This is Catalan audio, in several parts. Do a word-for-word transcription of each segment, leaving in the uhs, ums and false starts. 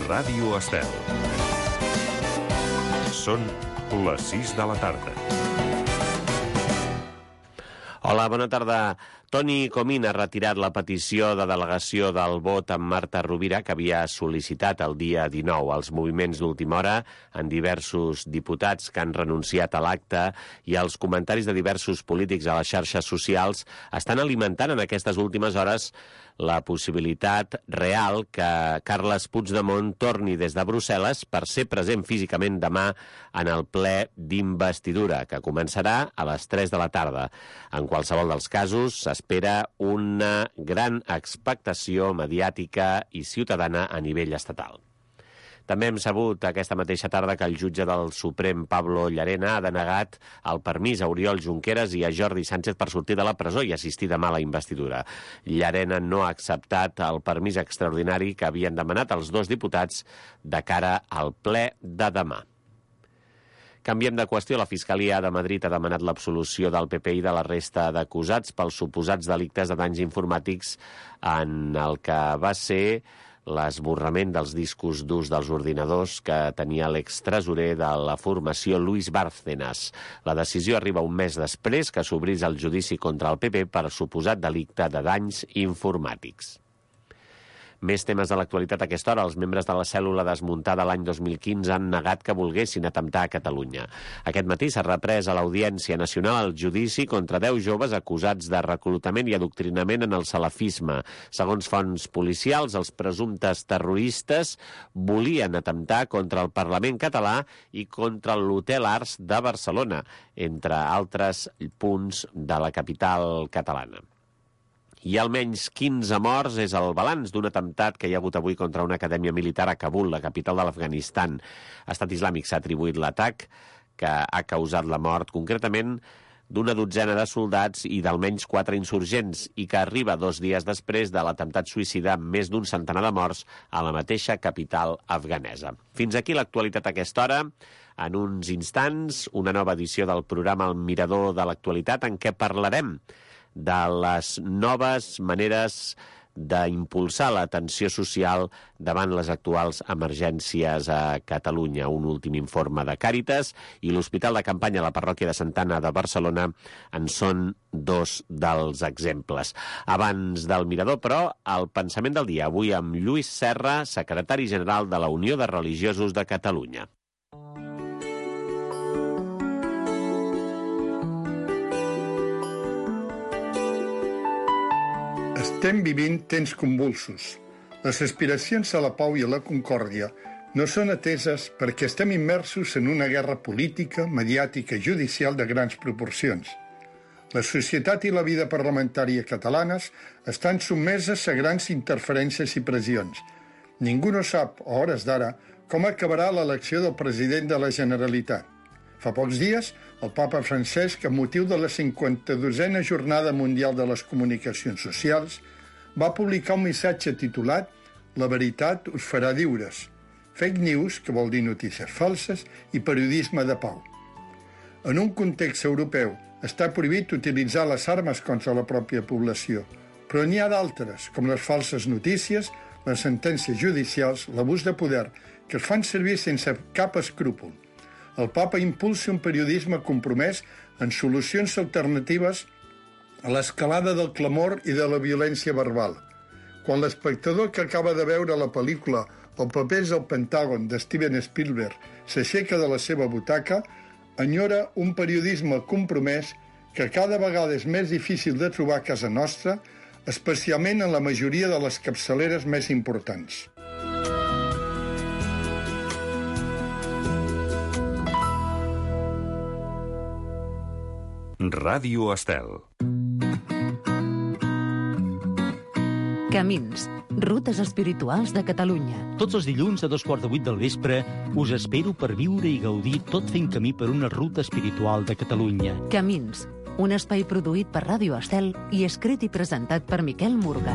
Ràdio Estel. Són les sis de la tarda. Hola, bona tarda. Toni Comín ha retirat la petició de delegació del vot amb Marta Rovira que havia sol·licitat el dia dinou. Els moviments d'última hora en diversos diputats que han renunciat a l'acte i els comentaris de diversos polítics a les xarxes socials estan alimentant en aquestes últimes hores la possibilitat real que Carles Puigdemont torni des de Brussel·les per ser present físicament demà en el ple d'investidura, que començarà a les tres de la tarda. En qualsevol dels casos, s'espera una gran expectació mediàtica i ciutadana a nivell estatal. També hem sabut aquesta mateixa tarda que el jutge del Suprem, Pablo Llarena, ha denegat el permís a Oriol Junqueras i a Jordi Sánchez per sortir de la presó i assistir demà a la investidura. Llarena no ha acceptat el permís extraordinari que havien demanat els dos diputats de cara al ple de demà. Canviem de qüestió. La Fiscalia de Madrid ha demanat l'absolució del P P i de la resta d'acusats pels suposats delictes de danys informàtics en el que va ser l'esborrament dels discos durs dels ordinadors que tenia l'extresorer de la formació Luis Bárcenas. La decisió arriba un mes després que s'obrís el judici contra el P P per suposat delicte de danys informàtics. Més temes de l'actualitat a aquesta hora. Els membres de la cèl·lula desmuntada l'any dos mil quinze han negat que volguessin atemptar a Catalunya. Aquest matí s'ha reprès a l'Audiència Nacional el judici contra deu joves acusats de reclutament i adoctrinament en el salafisme. Segons fonts policials, els presumptes terroristes volien atemptar contra el Parlament català i contra l'Hotel Arts de Barcelona, entre altres punts de la capital catalana. Hi ha almenys quinze morts, és el balanç d'un atemptat que hi ha hagut avui contra una acadèmia militar a Kabul, la capital de l'Afganistan. Estat Islàmic s'ha atribuït l'atac que ha causat la mort, concretament, d'una dotzena de soldats i d'almenys quatre insurgents, i que arriba dos dies després de l'atemptat suïcida amb més d'un centenar de morts a la mateixa capital afganesa. Fins aquí l'actualitat a aquesta hora. En uns instants, una nova edició del programa El Mirador de l'Actualitat, en què parlarem de les noves maneres d'impulsar l'atenció social davant les actuals emergències a Catalunya. Un últim informe de Càritas i l'Hospital de Campanya a la parròquia de Santa Anna de Barcelona en són dos dels exemples. Abans del Mirador, però, el pensament del dia. Avui amb Lluís Serra, secretari general de la Unió de Religiosos de Catalunya. Estem vivint temps convulsos. Les aspiracions a la pau i a la concòrdia no són ateses perquè estem immersos en una guerra política, mediàtica i judicial de grans proporcions. La societat i la vida parlamentària catalanes estan sotmeses a grans interferències i pressions. Ningú no sap, a hores d'ara, com acabarà l'elecció del president de la Generalitat. Fa pocs dies, el papa Francesc, amb motiu de la cinquanta-dosena Jornada Mundial de les Comunicacions Socials, va publicar un missatge titulat «La veritat us farà lliures», fake news, que vol dir notícies falses, i periodisme de pau. En un context europeu, està prohibit utilitzar les armes contra la pròpia població, però n'hi ha d'altres, com les falses notícies, les sentències judicials, l'abús de poder, que es fan servir sense cap escrúpol. El papa impulsa un periodisme compromès en solucions alternatives a l'escalada del clamor i de la violència verbal. Quan l'espectador que acaba de veure la pel·lícula Els papers del Pentàgon de Steven Spielberg s'aixeca de la seva butaca, enyora un periodisme compromès que cada vegada és més difícil de trobar a casa nostra, especialment en la majoria de les capçaleres més importants. Ràdio Estel. Camins, rutes espirituals de Catalunya. Tots els dilluns a dos quarts de vuit del vespre us espero per viure i gaudir tot fent camí per una ruta espiritual de Catalunya. Camins, un espai produït per Ràdio Estel i escrit i presentat per Miquel Murga.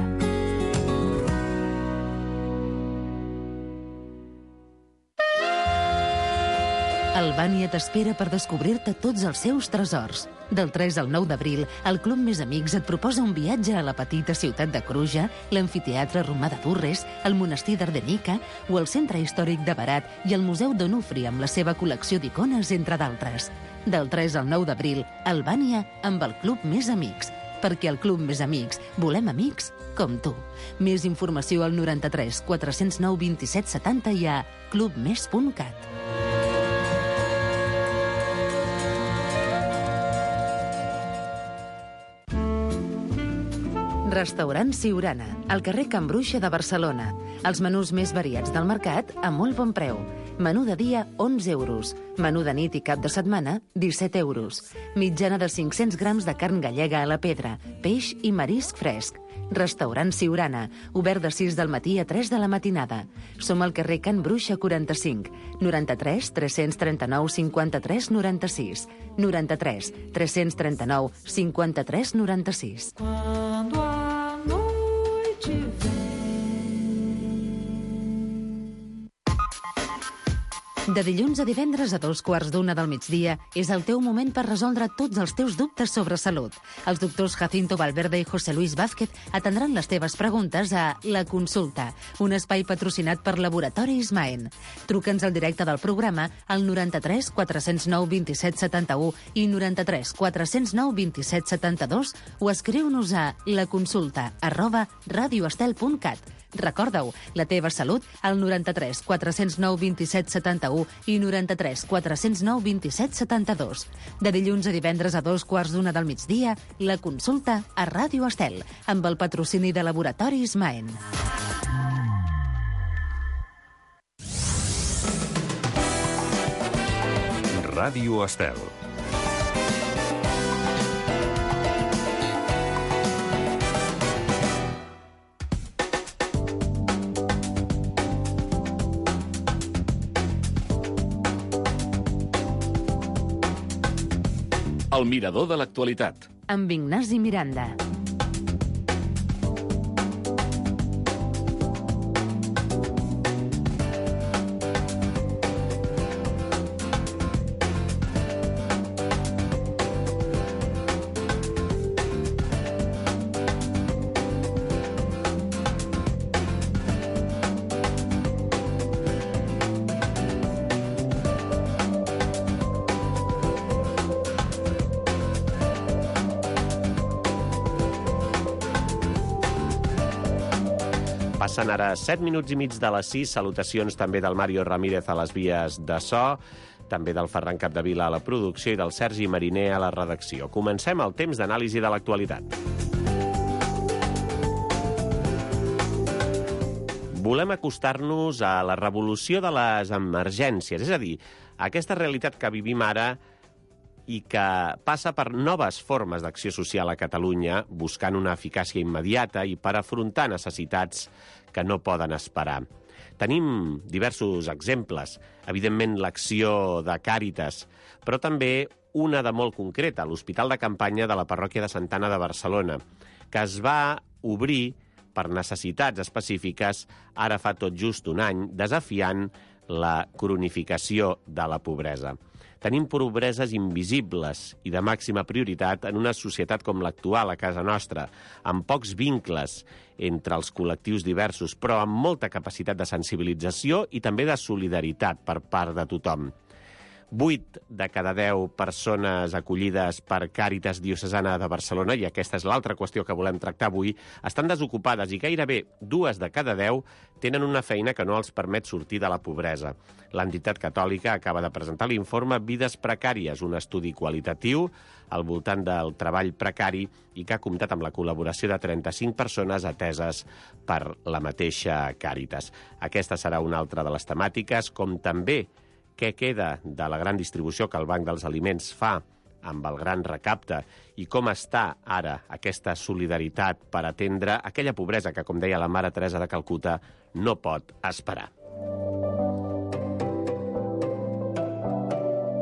Albània t'espera per descobrir-te tots els seus tresors. Del tres al nou d'abril, el Club Més Amics et proposa un viatge a la petita ciutat de Cruja, l'amfiteatre romà de Durres, el monestir d'Ardenica o el centre històric de Berat i el Museu d'Onufri amb la seva col·lecció d'icones, entre d'altres. Del tres al nou d'abril, Albània amb el Club Més Amics. Perquè al Club Més Amics volem amics com tu. Més informació al noranta-tres quatre-cents nou vint-i-set setanta i a clubmes punt cat. Restaurant Siurana, al carrer Can Bruixa de Barcelona. Els menús més variats del mercat a molt bon preu. Menú de dia, onze euros. Menú de nit i cap de setmana, disset euros. Mitjana de cinc-cents grams de carn gallega a la pedra, peix i marisc fresc. Restaurant Siurana, obert de sis del matí a tres de la matinada. Som al carrer Can Bruixa quaranta-cinc, noranta-tres tres-cents trenta-nou cinquanta-tres noranta-sis, noranta-tres tres-cents trenta-nou cinquanta-tres noranta-sis. De dilluns a divendres a dos quarts d'una del migdia és el teu moment per resoldre tots els teus dubtes sobre salut. Els doctors Jacinto Valverde i José Luis Vázquez atendran les teves preguntes a La Consulta, un espai patrocinat per Laboratoris Maen. Truca'ns al directe del programa al noranta-tres quatre-cents nou vint-i-set setanta-u i noranta-tres quatre-cents nou vint-i-set setanta-dos o escriu-nos a laconsulta arroba radioestel punt cat. Recorda-ho, la teva salut al noranta-tres quatre-cents nou vint-i-set setanta-u i noranta-tres quatre-cents nou vint-i-set setanta-dos. De dilluns a divendres a dos quarts d'una del migdia, La Consulta a Ràdio Estel, amb el patrocini de Laboratoris Maen. Ràdio Estel. El mirador de l'actualitat. Amb Ignasi Miranda. Passen ara set minuts i mig de les sis. Salutacions també del Mario Ramírez a les vies de so, també del Ferran Capdevila a la producció i del Sergi Mariner a la redacció. Comencem el temps d'anàlisi de l'actualitat. Volem acostar-nos a la revolució de les emergències, és a dir, aquesta realitat que vivim ara i que passa per noves formes d'acció social a Catalunya, buscant una eficàcia immediata i per afrontar necessitats que no poden esperar. Tenim diversos exemples, evidentment l'acció de Càritas, però també una de molt concreta, l'Hospital de Campanya de la Parròquia de Santa Anna de Barcelona, que es va obrir per necessitats específiques ara fa tot just un any, desafiant la cronificació de la pobresa. Tenim pobreses invisibles i de màxima prioritat en una societat com l'actual a casa nostra, amb pocs vincles entre els col·lectius diversos, però amb molta capacitat de sensibilització i també de solidaritat per part de tothom. Vuit de cada deu persones acollides per Càritas Diocesana de Barcelona, i aquesta és l'altra qüestió que volem tractar avui, estan desocupades i gairebé dues de cada deu tenen una feina que no els permet sortir de la pobresa. L'entitat catòlica acaba de presentar l'informe Vides Precàries, un estudi qualitatiu al voltant del treball precari i que ha comptat amb la col·laboració de trenta-cinc persones ateses per la mateixa Càritas. Aquesta serà una altra de les temàtiques, com també què queda de la gran distribució que el Banc dels Aliments fa amb el gran recapte i com està ara aquesta solidaritat per atendre aquella pobresa que, com deia la Mare Teresa de Calcuta, no pot esperar.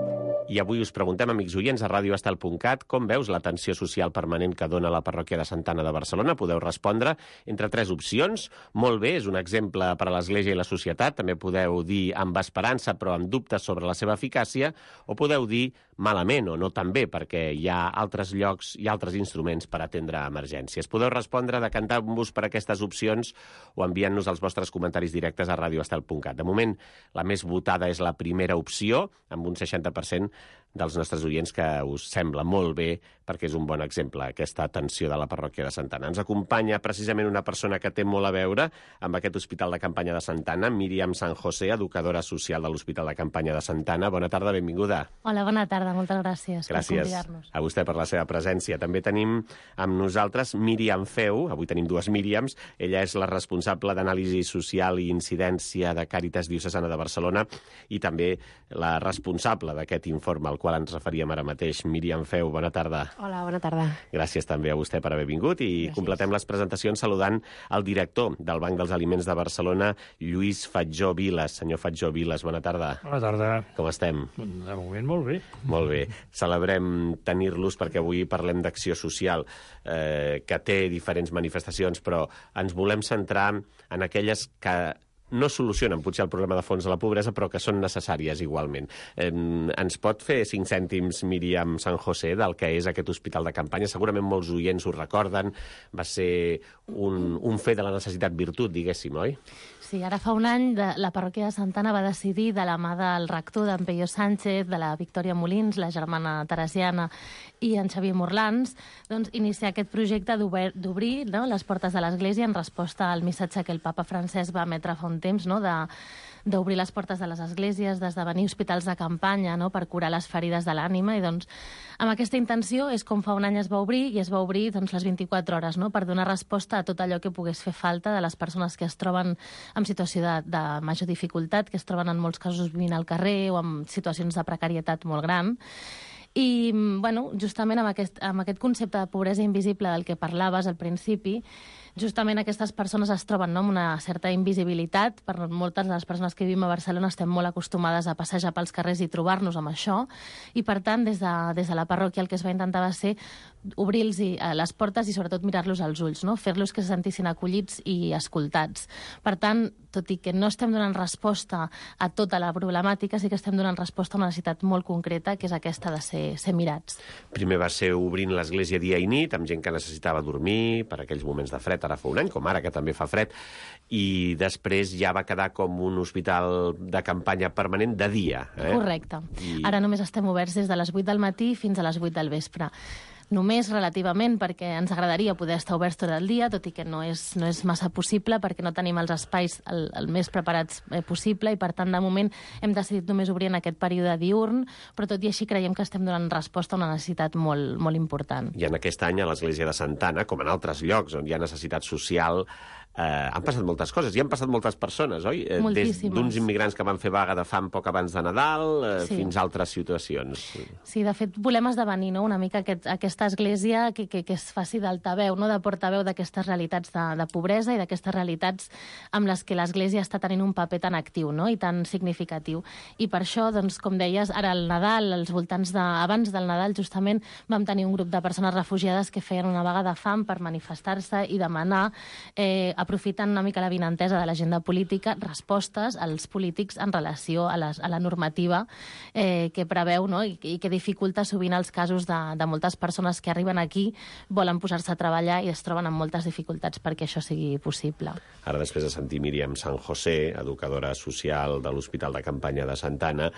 I avui us preguntem, amics oients, a radio estel punt cat, com veus l'atenció social permanent que dona la parròquia de Santa Anna de Barcelona? Podeu respondre entre tres opcions. Molt bé, és un exemple per a l'Església i la societat. També podeu dir amb esperança, però amb dubtes sobre la seva eficàcia. O podeu dir malament o no tan bé, perquè hi ha altres llocs i altres instruments per atendre emergències. Podeu respondre decantant-vos per aquestes opcions o enviant-nos els vostres comentaris directes a radio estel punt cat. De moment, la més votada és la primera opció, amb un seixanta per cent dels nostres oients que us sembla molt bé perquè és un bon exemple, aquesta atenció de la parròquia de Santa Anna. Ens acompanya precisament una persona que té molt a veure amb aquest hospital de campanya de Santa Anna, Míriam San José, educadora social de l'Hospital de Campanya de Santa Anna. Bona tarda, benvinguda. Hola, bona tarda, moltes gràcies, gràcies per convidar-nos. a vostè per la seva presència. També tenim amb nosaltres Míriam Feu, avui tenim dues Míriams. Ella és la responsable d'anàlisi social i incidència de Càritas Diocesana de Barcelona i també la responsable d'aquest informe al qual ens referíem ara mateix. Míriam Feu, bona tarda. Hola, bona tarda. Gràcies també a vostè per haver vingut i Gràcies. Completem les presentacions saludant el director del Banc dels Aliments de Barcelona, Lluís Fatjó Viles. Senyor Fatjó Viles, bona tarda. Bona tarda. Com estem? De moment molt bé. Molt bé. Celebrem tenir-los perquè avui parlem d'acció social, eh, que té diferents manifestacions, però ens volem centrar en aquelles que no solucionen potser el problema de fons de la pobresa, però que són necessàries igualment. Eh, ens pot fer cinc cèntims, Míriam San José, del que és aquest hospital de campanya? Segurament molts oients ho recorden. Va ser un, un fer de la necessitat virtut, diguéssim, oi? Sí, ara fa un any de, la parròquia de Santa Anna va decidir, de la mà del rector, d'en Peyo Sánchez, de la Victòria Molins, la germana teresiana, i en Xavier Morlans, doncs, iniciar aquest projecte d'obrir, no, les portes de l'Església en resposta al missatge que el papa Francesc va emetre fa un temps, no, de d'obrir les portes de les esglésies, d'esdevenir hospitals de campanya, no?, per curar les ferides de l'ànima. I doncs, amb aquesta intenció és com fa un any es va obrir, i es va obrir doncs, les vint-i-quatre hores, no?, per donar resposta a tot allò que pogués fer falta de les persones que es troben en situació de, de major dificultat, que es troben en molts casos vivint al carrer o en situacions de precarietat molt gran. I, bueno, justament amb aquest, amb aquest concepte de pobresa invisible del que parlaves al principi, justament aquestes persones es troben, no?, amb una certa invisibilitat. Per moltes de les persones que vivim a Barcelona estem molt acostumades a passejar pels carrers i trobar-nos amb això, i per tant, des de, des de la parròquia el que es va intentar va ser obrir-los les portes i sobretot mirar-los als ulls, no?, fer-los que se sentissin acollits i escoltats. Per tant, tot i que no estem donant resposta a tota la problemàtica, sí que estem donant resposta a una necessitat molt concreta, que és aquesta de ser, ser mirats. Primer va ser obrint l'església dia i nit, amb gent que necessitava dormir per aquells moments de fred, ara fa un any, com ara, que també fa fred, i després ja va quedar com un hospital de campanya permanent de dia. Eh? Correcte. I... Ara només estem oberts des de les vuit del matí fins a les vuit del vespre. Només relativament, perquè ens agradaria poder estar oberts tot el dia, tot i que no és, no és massa possible, perquè no tenim els espais el, el més preparats eh, possible, i per tant, de moment, hem decidit només obrir en aquest període diürn, però tot i així creiem que estem donant resposta a una necessitat molt, molt important. I en aquest any, a l'església de Santa Anna, com en altres llocs on hi ha necessitat social, eh, han passat moltes coses, i han passat moltes persones, oi? Eh, des d'uns immigrants que van fer vaga de fam poc abans de Nadal, eh, sí. fins a altres situacions. Sí, de fet, volem esdevenir, no?, una mica aquest, aquesta església que, que, que es faci d'altaveu, no?, de portaveu d'aquestes realitats de, de pobresa i d'aquestes realitats amb les que l'església està tenint un paper tan actiu, no?, i tan significatiu. I per això, doncs, com deies, ara al Nadal, als voltants de, abans del Nadal, justament, vam tenir un grup de persones refugiades que feien una vaga de fam per manifestar-se i demanar, eh, aprofitant una mica la vinentesa de l'agenda política, respostes als polítics en relació a, les, a la normativa eh, que preveu, no?, i, i que dificulta sovint els casos de, de moltes persones que arriben aquí, volen posar-se a treballar i es troben amb moltes dificultats perquè això sigui possible. Ara, després de sentir Míriam San José, educadora social de l'Hospital de Campanya de Santa Anna,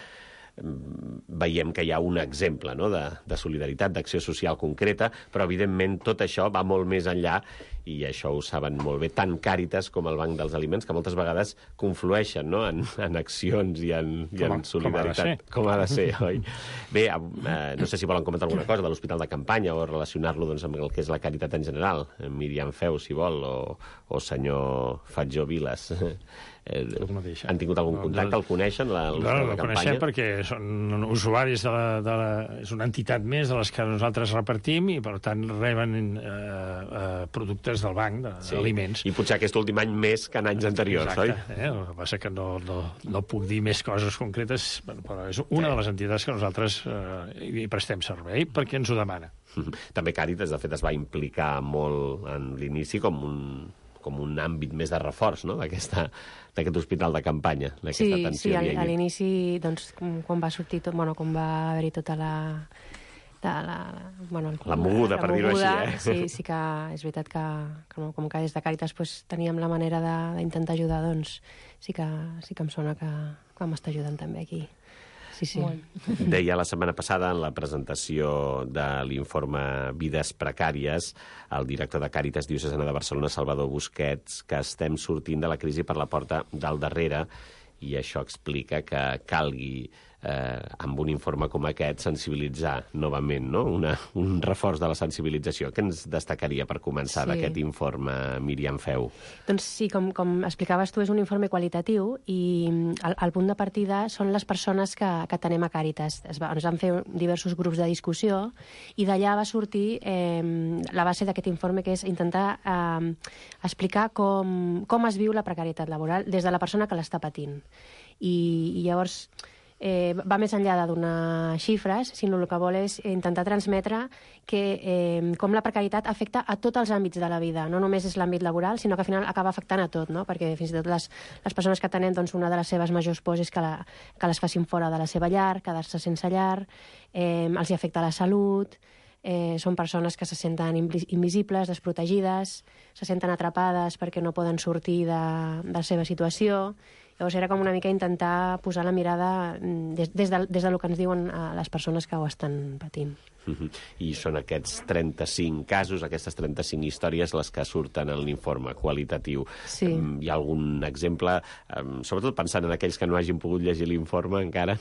veiem que hi ha un exemple, no?, de, de solidaritat, d'acció social concreta, però evidentment tot això va molt més enllà, i això ho saben molt bé tant Càritas com el Banc dels Aliments, que moltes vegades conflueixen, no?, en, en accions i en, i en solidaritat. Com ha de ser, oi? Bé, eh, no sé si volen comentar alguna cosa de l'Hospital de Campanya o relacionar-lo, doncs, amb el que és la caritat en general. Míriam Feu, si vol, o, o senyor Fatjó Viles. Eh, han tingut algun contacte? El coneixen, la, el, no, no, la el campanya? coneixem perquè són usuaris de la, de la... És una entitat més de les que nosaltres repartim i, per tant, reben eh, eh, productes del banc, d'aliments. Sí. I potser aquest últim any més que en anys anteriors, Exacte, oi? Eh? El que passa que no, no, no puc dir més coses concretes, però és una de les entitats que nosaltres eh, hi prestem servei perquè ens ho demana. També Càritas, de fet, es va implicar molt en l'inici com un, com un àmbit més de reforç, no?, d'aquest hospital de campanya, d'aquesta sí, atenció sí, diària. Sí, a l'inici, doncs, quan va sortir tot, bueno, quan va haver-hi tota la... De la, bueno, la moguda, la, per dir-ho així, eh? Sí, sí que és veritat que, que com que des de Càritas pues, teníem la manera d'intentar ajudar, doncs sí que, sí que em sona que, que m'està ajudant també aquí. Sí, sí. Deia la setmana passada, en la presentació de l'informe Vides precàries, el director de Càritas Diocesana de Barcelona, Salvador Busquets, que estem sortint de la crisi per la porta del darrere, i això explica que calgui, eh, amb un informe com aquest, sensibilitzar novament, no?, Una, un reforç de la sensibilització. Què ens destacaria per començar sí. d'aquest informe, Míriam Feu? Doncs sí, com, com explicaves tu, és un informe qualitatiu i el, el punt de partida són les persones que, que tenem a Càritas. Es va, ens van fer diversos grups de discussió i d'allà va sortir eh, la base d'aquest informe, que és intentar eh, explicar com, com es viu la precarietat laboral des de la persona que l'està patint. I, i llavors eh, va més enllà de donar xifres, sinó el que vol és intentar transmetre que eh, com la precarietat afecta a tots els àmbits de la vida, no només és l'àmbit laboral, sinó que al final acaba afectant a tot, no? Perquè fins i tot les, les persones que tenen, doncs, una de les seves majors pors és que, la, que les facin fora de la seva llar, quedar-se sense llar, eh, els hi afecta la salut, eh, són persones que se senten invisibles, desprotegides, se senten atrapades perquè no poden sortir de, de la seva situació. Llavors era com una mica intentar posar la mirada des, des, de, des del que ens diuen les persones que ho estan patint. Uh-huh. I són aquests trenta-cinc casos, aquestes trenta-cinc històries, les que surten en l'informe qualitatiu. Sí. Um, hi ha algun exemple, um, sobretot pensant en aquells que no hagin pogut llegir l'informe encara?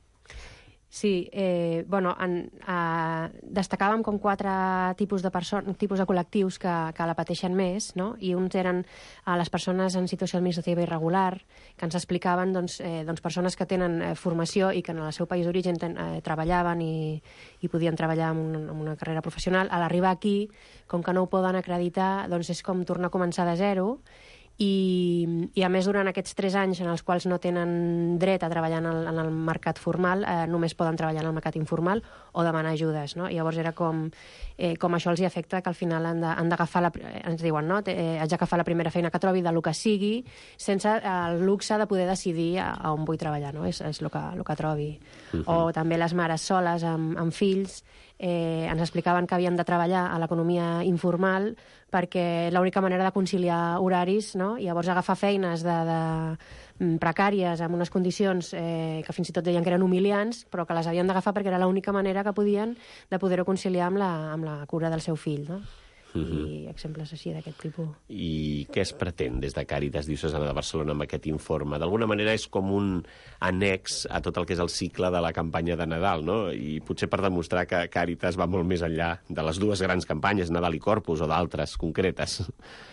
Sí, eh, bueno, en, eh, destacàvem com quatre tipus de persones, tipus de col·lectius que, que la pateixen més, no? I uns eren eh, les persones en situació administrativa irregular, que ens explicaven doncs, eh, doncs persones que tenen eh, formació i que en el seu país d'origen eh, treballaven i, i podien treballar en una, en una carrera professional. A l'arribar aquí, com que no ho poden acreditar, doncs és com tornar a començar de zero. I, i a més durant aquests tres anys en els quals no tenen dret a treballar en el, en el mercat formal, eh, només poden treballar en el mercat informal o demanar ajudes, no? I llavors era com, eh, com això els hi afecta, que al final han d'agafar, la, ens diuen, no? Eh, haig d'agafar la primera feina que trobi, de lo que sigui, sense el luxe de poder decidir a, a on vull treballar, no? És, és el que, el que trobi. Uh-huh. O també les mares soles amb, amb fills, eh, ens explicaven que havien de treballar a l'economia informal perquè l'única manera de conciliar horaris, no? I llavors agafar feines de, de precàries, amb unes condicions eh, que fins i tot deien que eren humiliants, però que les havien d'agafar perquè era l'única manera que podien de poder-ho conciliar amb la, amb la cura del seu fill, no? Uh-huh. I exemples així d'aquest tipus. I què es pretén des de Càritas Diocesana de Barcelona amb aquest informe? D'alguna manera és com un annex a tot el que és el cicle de la campanya de Nadal, no? I potser per demostrar que Càritas va molt més enllà de les dues grans campanyes, Nadal i Corpus, o d'altres concretes.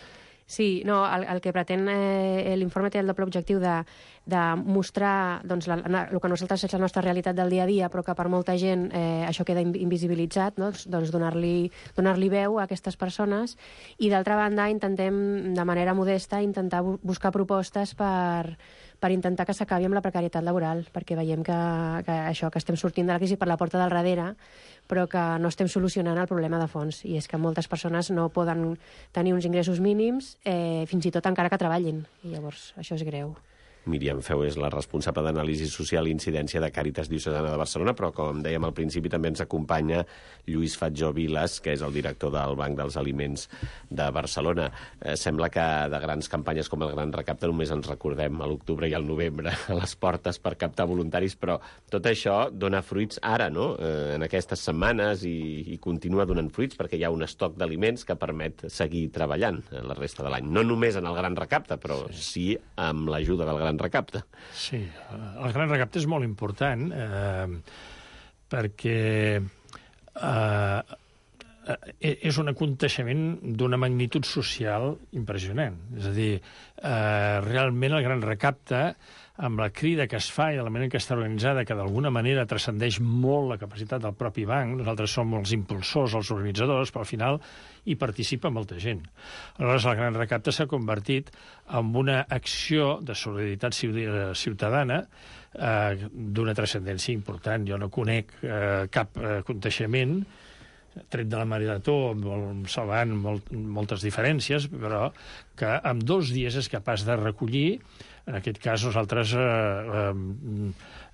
Sí, no, el, el que pretén eh, l'informe té el doble objectiu de, de mostrar doncs, la, la, el que nosaltres és la nostra realitat del dia a dia, però que per molta gent eh, això queda invisibilitzat, no? Doncs donar-li donar-li veu a aquestes persones, i d'altra banda intentem, de manera modesta, intentar bu buscar propostes per, per intentar que s'acabi amb la precarietat laboral, perquè veiem que, que això, que estem sortint de la crisi per la porta del darrere, però que no estem solucionant el problema de fons, i és que moltes persones no poden tenir uns ingressos mínims, eh, fins i tot encara que treballin, i llavors això és greu. Míriam Feu és la responsable d'anàlisi social i incidència de Càritas Diocesana de Barcelona, però com dèiem al principi també ens acompanya Lluís Fatjó Vilas, que és el director del Banc dels Aliments de Barcelona. Eh, sembla que de grans campanyes com el Gran Recapte només ens recordem a l'octubre i al novembre a les portes per captar voluntaris, però tot això dona fruits ara, no? Eh, en aquestes setmanes, i, i continua donant fruits perquè hi ha un estoc d'aliments que permet seguir treballant la resta de l'any. No només en el Gran Recapte, però sí amb l'ajuda del Gran Recapte. Sí, el Gran Recapte és molt important eh, perquè eh, és un aconteixement d'una magnitud social impressionant. És a dir, eh, realment el Gran Recapte, amb la crida que es fa i de la manera que està organitzada, que d'alguna manera transcendeix molt la capacitat del propi banc, nosaltres som els impulsors, els organitzadors, però al final hi participa molta gent. Aleshores, el Gran Recapte s'ha convertit en una acció de solidaritat ciutadana eh, d'una transcendència important. Jo no conec eh, cap eh, aconteixement tret de la Marató, molt, salvant molt, moltes diferències, però que en dos dies és capaç de recollir, en aquest cas nosaltres eh, eh,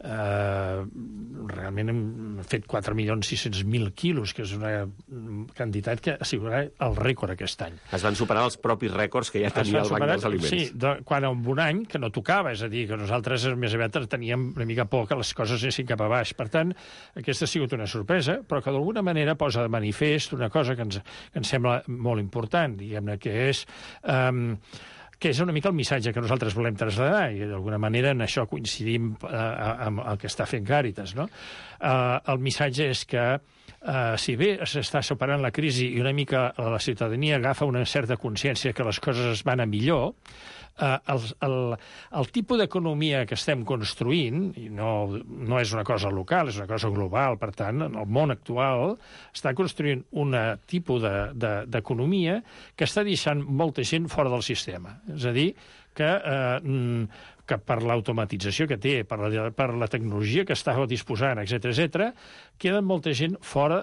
eh, realment hem fet quatre milions sis-cents mil quilos, que és una quantitat que assegurarà el rècord aquest any. Es van superar els propis rècords que ja tenia el Banc dels Aliments. Sí, de, quan en un any que no tocava, és a dir, que nosaltres més aviat teníem una mica por que les coses anessin cap a baix. Per tant, aquesta ha sigut una sorpresa, però que d'alguna manera posa de manifest una cosa que ens, que ens sembla molt important, diguem-ne, que és... Um, que és una mica el missatge que nosaltres volem traslladar, i d'alguna manera en això coincidim eh, amb el que està fent Càritas, no? Eh, el missatge és que eh, si bé s'està superant la crisi i una mica la ciutadania agafa una certa consciència que les coses es van a millor, eh, el, el, el tipus d'economia que estem construint, i no, no és una cosa local, és una cosa global, per tant, en el món actual està construint un tipus d'economia de, de, que està deixant molta gent fora del sistema. És a dir, que, eh, que per l'automatització que té, per la, per la tecnologia que està disposant, etcètera, etcètera, queda molta gent fora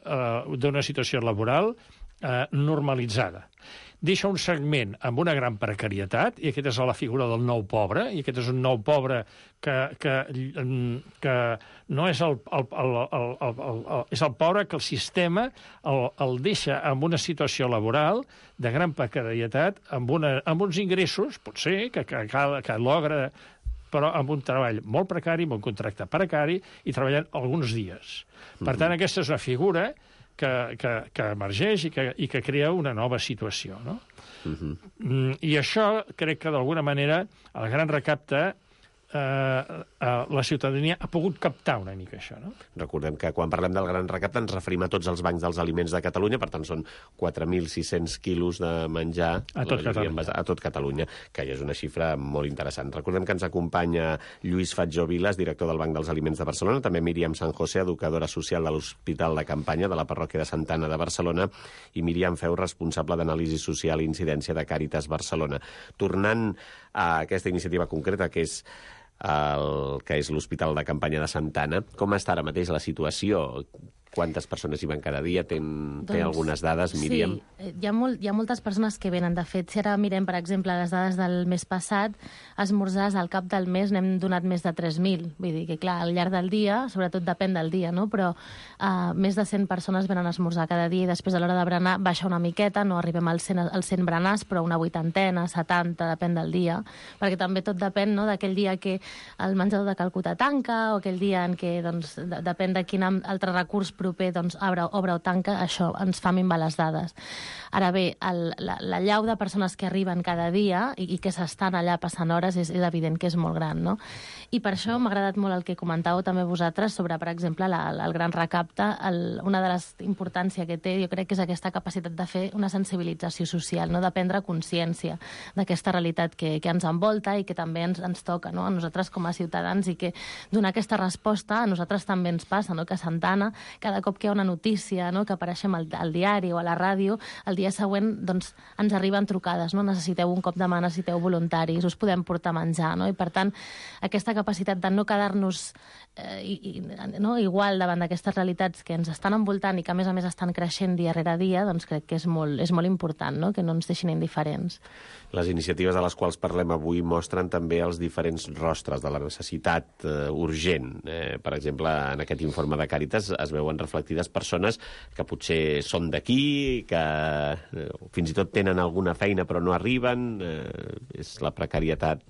d'una eh, situació laboral eh, normalitzada. Deixa un segment amb una gran precarietat, i aquesta és la figura del nou pobre, i aquest és un nou pobre que, que, que no és el, el, el, el, el, el, el, és el pobre que el sistema el, el deixa en una situació laboral de gran precarietat, amb, una, amb uns ingressos, potser, que, que, que, que logra, però amb un treball molt precari, amb un contracte precari, i treballant alguns dies. Per tant, aquesta és una figura que, que, que emergeix i que, i que crea una nova situació, no? Uh-huh. Mm, I això crec que d'alguna manera el Gran Recapte eh, eh, la ciutadania ha pogut captar una mica això, no? Recordem que quan parlem del Gran Recapte ens referim a tots els bancs dels aliments de Catalunya, per tant són quatre mil sis-cents quilos de menjar a tot, Catalunya. a tot Catalunya, que ja és una xifra molt interessant. Recordem que ens acompanya Lluís Fatjó Vilas, director del Banc dels Aliments de Barcelona, també Míriam San José, educadora social de l'Hospital de Campanya de la Parròquia de Santa Anna de Barcelona, i Míriam Feu, responsable d'anàlisi social i incidència de Càritas Barcelona. Tornant a aquesta iniciativa concreta, que és el que és l'Hospital de Campanya de Santa Anna, com està ara mateix la situació? Quantes persones hi van cada dia? Ten, doncs, té algunes dades, Míriam? Sí, hi ha, molt, hi ha moltes persones que venen. De fet, si ara mirem, per exemple, les dades del mes passat, esmorzars al cap del mes n'hem donat més de tres mil. Vull dir que, clar, al llarg del dia, sobretot depèn del dia, no? Però uh, més de cent persones venen a esmorzar cada dia i després a l'hora de berenar baixa una miqueta, no arribem als cent, als cent berenars, però una vuitantena, setanta, depèn del dia, perquè també tot depèn, no?, d'aquell dia que el menjador de Calcuta tanca o aquell dia en què, doncs, de, depèn de quin altre recurs proper, doncs, obre, obre o tanca, això ens fa minvar les dades. Ara bé, el, la, la llau de persones que arriben cada dia i, i que s'estan allà passant hores és, és evident que és molt gran, no? I per això m'ha agradat molt el que comentàveu també vosaltres sobre, per exemple, la, el Gran Recapte. El, una de les importàncies que té, jo crec que és aquesta capacitat de fer una sensibilització social, no?, de prendre consciència d'aquesta realitat que, que ens envolta i que també ens, ens toca, no?, a nosaltres com a ciutadans, i que donar aquesta resposta a nosaltres també ens passa, no?, que a Santa Anna, cada cop que hi ha una notícia, no?, que apareixem al, al diari o a la ràdio, el dia següent, doncs, ens arriben trucades, no?, necessiteu un cop de mà, necessiteu voluntaris, us podem portar a menjar, no?, i per tant, aquesta capacitat de no quedar-nos eh, i, no, igual davant d'aquestes realitats que ens estan envoltant i que a més a més estan creixent dia rere dia, doncs crec que és molt, és molt important, no?, que no ens deixin indiferents. Les iniciatives de les quals parlem avui mostren també els diferents rostres de la necessitat eh, urgent. Eh, per exemple, en aquest informe de Càritas es veuen reflectides persones que potser són d'aquí, que eh, fins i tot tenen alguna feina però no arriben, eh, és la precarietat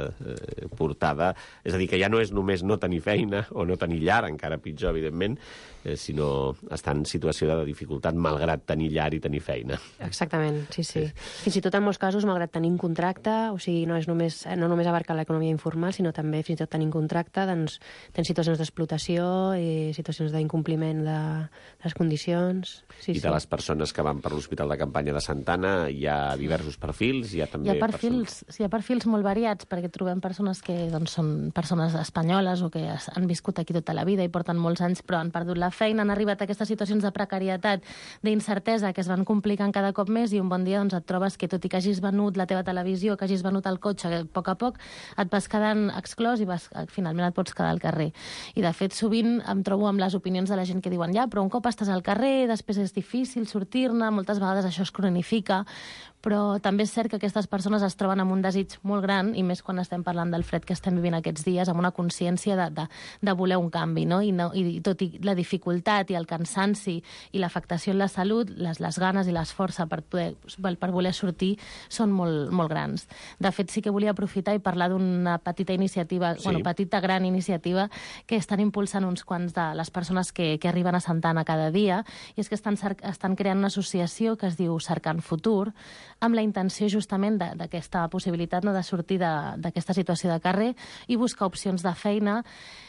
eh, portada. És a dir, que ja no és només no tenir feina o no tenir llar, encara pitjor, evidentment, eh, sinó estar en situació de dificultat malgrat tenir llar i tenir feina. Exactament, sí, sí. sí. Fins i tot en molts casos, malgrat tenir un contracte, o sigui, no és només, no només abarca l'economia informal, sinó també fins i tot tenint contracte, doncs tens situacions d'explotació i situacions d'incompliment depenent de les condicions. Sí, I de sí. les persones que van per l'Hospital de Campanya de Santa Anna hi ha diversos perfils? Hi ha també hi ha perfils, persones... hi ha perfils molt variats, perquè trobem persones que doncs, són persones espanyoles o que han viscut aquí tota la vida i porten molts anys però han perdut la feina, han arribat a aquestes situacions de precarietat, d'incertesa que es van complicant cada cop més i un bon dia doncs, et trobes que tot i que hagis venut la teva televisió, que hagis venut el cotxe, que a poc a poc et vas quedant exclòs i vas, finalment et pots quedar al carrer. I de fet sovint em trobo amb les opinions de la gent que diuen ja, però un cop estàs al carrer, després és difícil sortir-ne, moltes vegades això es cronifica, però també és cert que aquestes persones es troben amb un desig molt gran, i més quan estem parlant del fred que estem vivint aquests dies, amb una consciència de, de, de voler un canvi, no? I, no, i tot i la dificultat i el cansanci i l'afectació en la salut, les, les ganes i l'esforç per, poder, per voler sortir són molt, molt grans. De fet, sí que volia aprofitar i parlar d'una petita iniciativa, sí. bueno, petita gran iniciativa, que estan impulsant uns quants de les persones que, que arriben a Santa Anna cada dia, i és que estan, estan creant una associació que es diu Cercant Futur, amb la intenció justament d'aquesta possibilitat, no, de sortir d'aquesta situació de carrer i buscar opcions de feina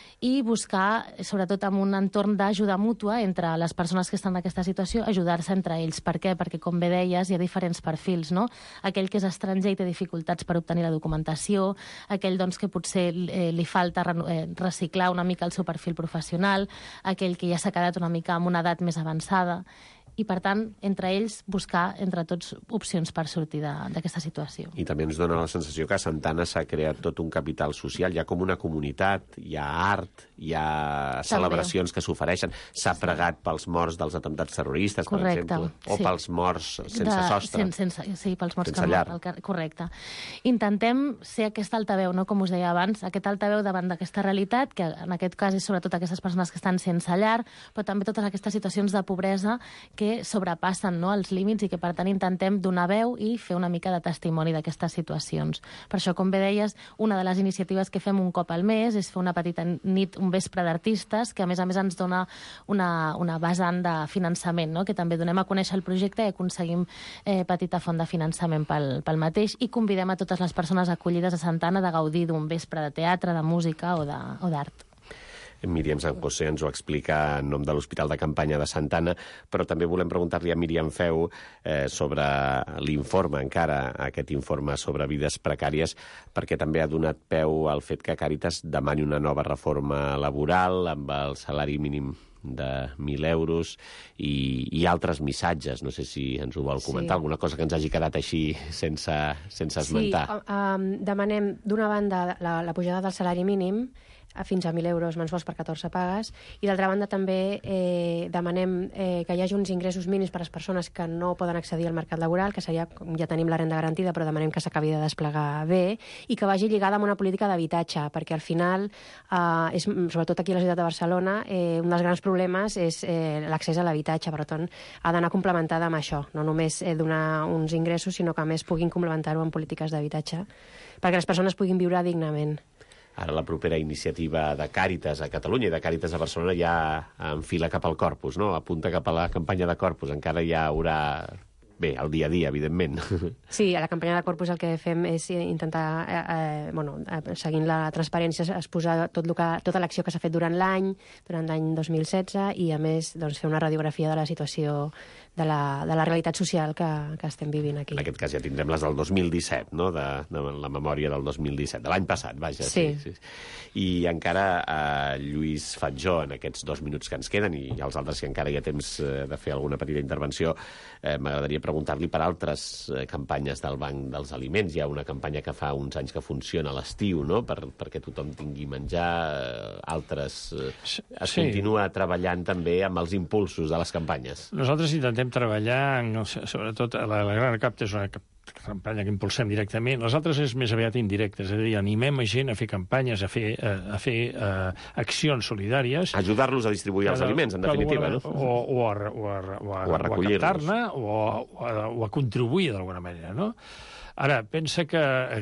i buscar, sobretot en un entorn d'ajuda mútua entre les persones que estan en aquesta situació, ajudar-se entre ells. Per què? Perquè, com bé deies, hi ha diferents perfils, no? Aquell que és estranger i té dificultats per obtenir la documentació, aquell doncs, que potser eh, li falta eh, reciclar una mica el seu perfil professional, aquell que ja s'ha quedat una mica amb una edat més avançada, i, per tant, entre ells, buscar, entre tots, opcions per sortir d'aquesta situació. I també ens dona la sensació que a Santa Anna s'ha creat tot un capital social, hi ha com una comunitat, hi ha art, hi ha també celebracions que s'ofereixen, s'ha sí. pregat pels morts dels atemptats terroristes, correcte, per exemple, o sí. pels morts sense de, sostre. Sen, sense, sí, pels morts sense que llar. Al, correcte. Intentem ser aquest altaveu, no? Com us deia abans, aquest altaveu davant d'aquesta realitat, que en aquest cas és sobretot aquestes persones que estan sense llar, però també totes aquestes situacions de pobresa que sobrepassen, no, els límits, i que per tant intentem donar veu i fer una mica de testimoni d'aquestes situacions. Per això, com bé deies, una de les iniciatives que fem un cop al mes és fer una petita nit, un vespre d'artistes, que a més a més ens dona una, una vessant de finançament, no? Que també donem a conèixer el projecte i aconseguim eh, petita font de finançament pel, pel mateix, i convidem a totes les persones acollides a Santa Anna de gaudir d'un vespre de teatre, de música o d'art. Míriam San José ens ho explica en nom de l'Hospital de Campanya de Santa Anna, però també volem preguntar-li a Míriam Feu eh, sobre l'informe, encara aquest informe sobre vides precàries, perquè també ha donat peu al fet que Càritas demani una nova reforma laboral amb el salari mínim de mil euros i, i altres missatges. No sé si ens ho vol comentar, sí. Alguna cosa que ens hagi quedat així sense, sense esmentar. Sí, um, demanem d'una banda la, la pujada del salari mínim a fins a mil euros mensuals per catorze pagues, i d'altra banda també eh, demanem eh, que hi hagi uns ingressos mínims per a les persones que no poden accedir al mercat laboral, que seria, ja tenim la renda garantida, però demanem que s'acabi de desplegar bé, i que vagi lligada amb una política d'habitatge, perquè al final, eh, és, sobretot aquí a la ciutat de Barcelona, eh, un dels grans problemes és eh, l'accés a l'habitatge, per tant, ha d'anar complementada amb això, no només eh, donar uns ingressos, sinó que a més puguin complementar-ho amb polítiques d'habitatge, perquè les persones puguin viure dignament. Ara la propera iniciativa de Càritas a Catalunya i de Càritas a Barcelona ja enfila cap al Corpus, no? Apunta cap a la campanya de Corpus. Encara hi haurà... Bé, el dia a dia, evidentment. Sí, a la campanya de Corpus el que fem és intentar, eh, eh, bueno, seguint la transparència, exposar tot que, tota l'acció que s'ha fet durant l'any, durant l'any dos mil setze, i a més doncs, fer una radiografia de la situació de la, de la realitat social que, que estem vivint aquí. En aquest cas ja tindrem les del dos mil disset, no? De, de la memòria del dos mil disset, de l'any passat, vaja. Sí. sí, sí. I encara eh, Lluís Fatjó, en aquests dos minuts que ens queden, i els altres que encara hi ha temps eh, de fer alguna petita intervenció, eh, m'agradaria preguntar-li per altres eh, campanyes del Banc dels Aliments. Hi ha una campanya que fa uns anys que funciona a l'estiu, no?, per, perquè tothom tingui menjar. Eh, altres... Eh, es sí. continua treballant també amb els impulsos de les campanyes. Nosaltres intentem treballar, en, sobretot, la, la Gran Recapta és una campanya que impulsem directament. Les altres és més aviat indirectes, és a dir, animem a gent a fer campanyes, a fer, a, a fer uh, accions solidàries. Ajudar-los a distribuir els aliments, en definitiva, no? O, o a, o a, o a, o a recollir-ne, o, o, a, o a contribuir d'alguna manera, no? Ara, pensa que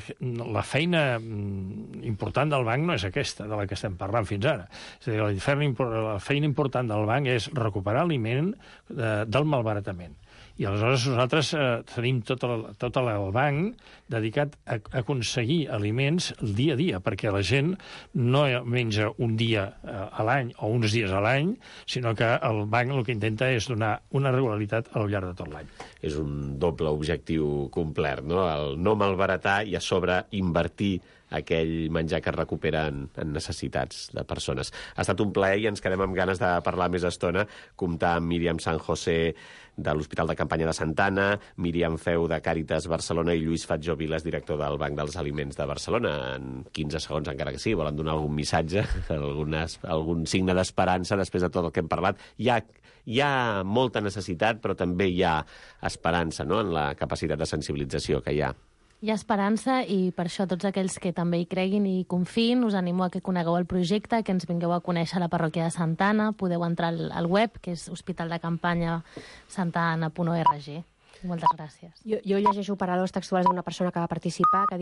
la feina important del banc no és aquesta, de la que estem parlant fins ara. És a dir, la feina important del banc és recuperar aliment del malbaratament. I aleshores nosaltres eh, tenim tot el, tot el banc dedicat a, a aconseguir aliments el dia a dia, perquè la gent no menja un dia eh, a l'any o uns dies a l'any, sinó que el banc el que intenta és donar una regularitat al llarg de tot l'any. És un doble objectiu complet, no? El no malbaratar i a sobre invertir aquell menjar que es recupera en, en necessitats de persones. Ha estat un plaer i ens quedem amb ganes de parlar més estona, comptar amb Míriam San José de l'Hospital de Campanya de Santana, Míriam Feu de Càritas Barcelona i Lluís Fatjó Viles, director del Banc dels Aliments de Barcelona. En quinze segons, encara que sí, volen donar algun missatge, algunes, algun signe d'esperança després de tot el que hem parlat. Hi ha, hi ha molta necessitat, però també hi ha esperança, no?, en la capacitat de sensibilització que hi ha. Hi ha esperança i per això tots aquells que també hi creguin i confiïn, us animo a que conegueu el projecte, que ens vingueu a conèixer la parròquia de Santana. Podeu entrar al, al web, que és hospital de campanya santana punt org. Moltes gràcies. Jo, jo llegeixo paraules textuals d'una persona que va participar, que